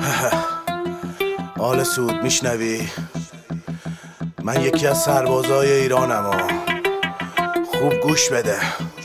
آل سعود میشنوی؟ من یکی از سربازای ایرانم و خوب گوش بده.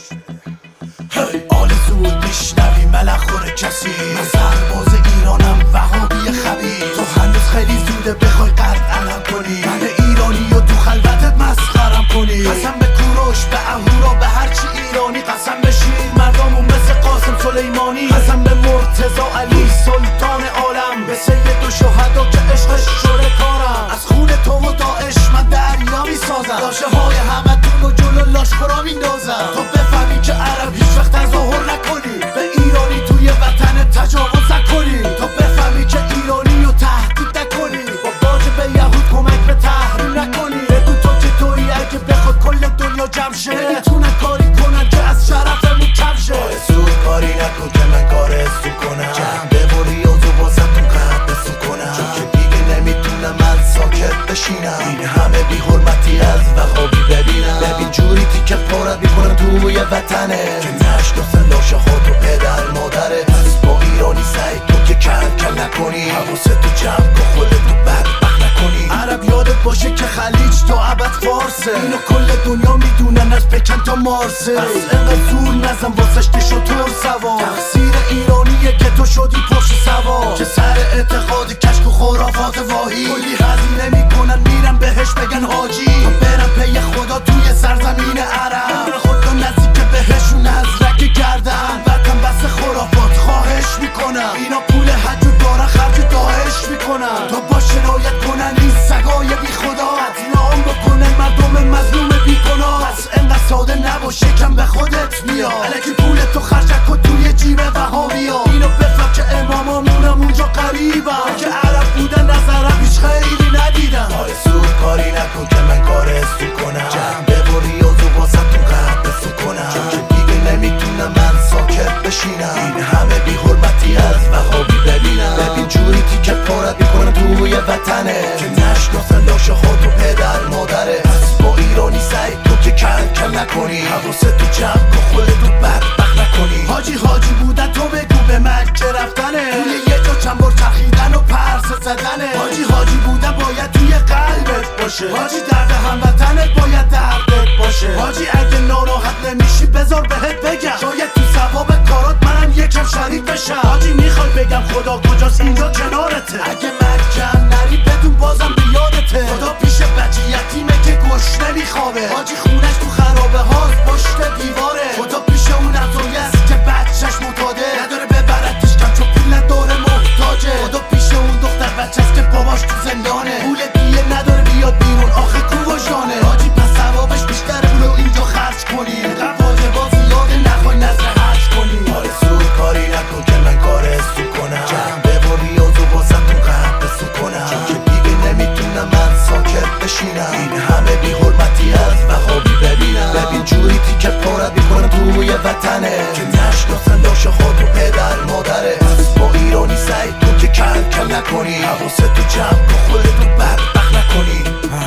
آل سعود میشنوی؟ ملخ خوره کسی؟ من سرباز ایرانم، وهابی خبیر. تو هنوز خیلی زوده بخوای قد علم کنی، من ایرانی و تو خلوتت مسخرم کنی. قسم به کوروش، به اهورا، به هرچی ایرانی. قسم به شیر مردمون مثل قاسم سلیمانی. قسم به مرتضی علی سلطان عالم، به سید و شهدا که عشقش شده کارم. از خون تو و داعش من دریا میسازم، لاشه های همتون و جلو لاشخورا میندازم. تو بفهمی که عرب هیچ وقت تظاهر نکنی، به ایرانی توی وطن تجاوز نکنی. تو بفهمی که ایرانی رو تهدید نکنی، با باج به یهود کمک به تحریم نکنی. بگو تو که تویی، اگه بخواد کل دنیا جمع شه نمیتونن کاری کنن که از شرفمون کم شه. سود کاری نکن که من کار استو کنم، ببری و تو واسمتون قد بسو کنم. چون که دیگه نمیتونم من ساکت بشینم، این همه بی حرمتی از وهابی ببینم. ببین جوری تیکه پارت میکنم توی وطنه، که نشناسن لاشه ها تو پدر مادره. پس با ایرانی سعی تو که کل نکنی، حواستو جمع کن خودتو بدبخت نکنی. عرب یادت باشه که خلیج تا ابد فارسه، اینو کل دنیا میدونن از پکن تا مارسه. پس انقدر زور نزن واسش که شطور سوار، تقصیر ایرانیه که تو شدی پشت سوار. که سر اعتقاد کشک و خرافات واهی، کلی هزینه میکنن میرن بهش بگن حاجی. تا برن پی خدا توی سرزمین عرب، خدا نزدیک بهشون از رگ گردن. وطن بس خرافات خواهش میکنم، اینا پول حج و دارن خرج داعش میکنن. تا با شرایت کنن این سگای بی خدا، قتلعام بکنن مردم مظلوم بی گناه. پس انقدر ساده نباش، یکم به خودت میاد. الکی پول تو خرج کن توی جیب وهابیا. اینو بفهم که امامامونم اونجا قریبم، که عرب بودن از عرب هیچ خیلی ندیدم. آل سعود کاری نکن که من کار استو کنم، جمع ببری و تو واسمتون قد بسو کنم. چون که دیگه نمیتونم من ساکت بشینم، این همه بی حرمتی از وهابی ببینم. ببین جوری تیکه پارت میکنم توی وطنه، که نشناسن لاشه ها تو پدر مادره. پس با ایرانی سعی تو که کل نکنی، حواستو جمع کن خودتو بدبخت نکنی. حاجی بودن تو بگو به مکه رفتنه، توی یه جا چند بار چرخیدن و پرسه زدنه. حاجی بودن باید توی قلبت باشه، حاجی درد هموطنت باید دردت باشه. حاجی اگه ناراحت نمیشی بذار بهت بگم، شاید تو ثواب کارات منم یکم شریک بشم. حاجی میخوای بگم خدا کجاست؟ اینجا کنارته. اگه مکه نری بدون بازم به یادته، خدا پیش بچه یتیمه که گشنه میخوابه. حاجی خونش تو خرابه هاست پشت دیواره، خدا پیش اون عطایه است که بچهش معتاده. نداره ببرتش کم چون پول نداره محتاجه. خدا پیش اون دختر بچه است که باباش تو زندانه، پول دیه نداره بیاد بیرون آخه کو و جانه. حاجی پس ثوابش بیشتره پولو اینجا خرج کنی، اینقدر واجبا زیاده نخوای نظر حج کنی. آل سعود کاری نکن که من کار استو کنم، جمع ببری و تو واسمتون قد بسو کنم. چون که دیگه نمیتونم من ساکت بشینم، این همه بی حرمتی از وهابی ببینم. ببین جوری تیکه پارت میکنم توی وطنه، که نشناسن لاشه ها تو پدر مادره. پس با ایرانی سعی تو که کل نکنی، حواستو جمع کن خودتو بدبخت نکنی.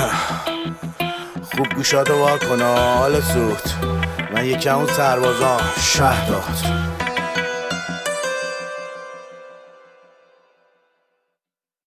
خوب گوشاتو وا کن آل سعود، من یکی اون سربازام شهداد.